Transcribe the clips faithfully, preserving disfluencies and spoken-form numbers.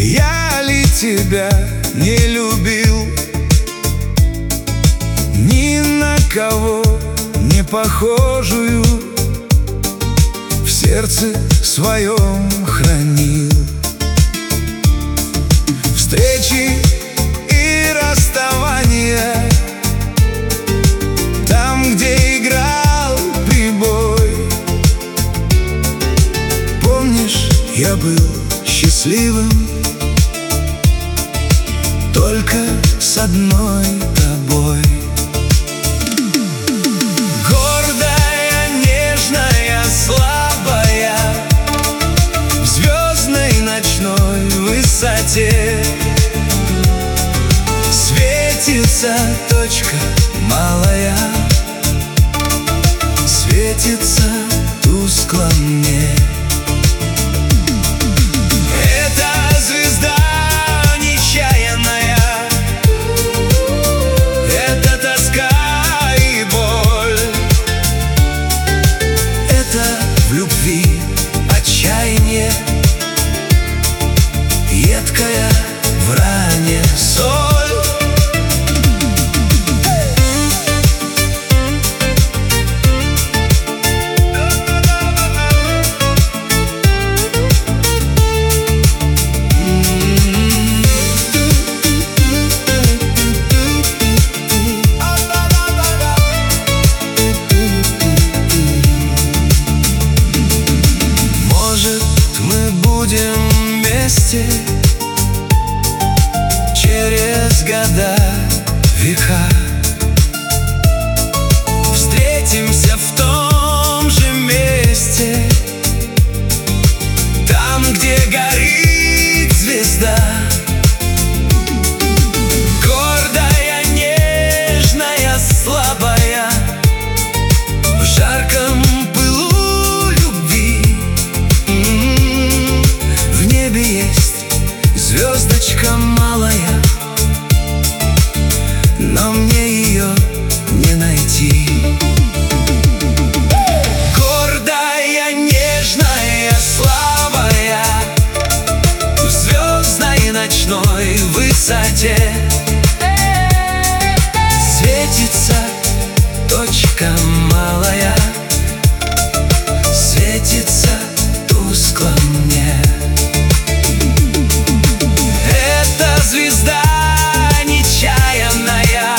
Я ли тебя не любил? Ни на кого не похожую в сердце своем хранил. Встречи и расставания, там, где играл прибой. Помнишь, я был счастливым только с одной тобой. Гордая, нежная, слабая, в звездной ночной высоте светится точка малая, светится тускло мне. Это звезда нечаянная, это тоска и боль, это в любви отчаяние, едкая в ране соль. Будем вместе через года, века. Встретимся в том же месте, там, где горит звезда. Гордая, нежная, слабая, в жарком пылу любви. В небе есть звездочка малая, но мне ее не найти. Гордая, нежная, слабая, в звездной ночной высоте светится точка малая, светится тускло мне. Это звезда нечаянная,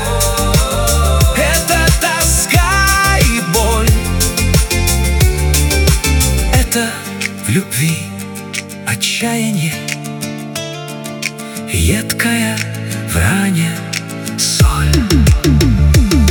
это тоска и боль, это в любви отчаяние, едкая в ране соль.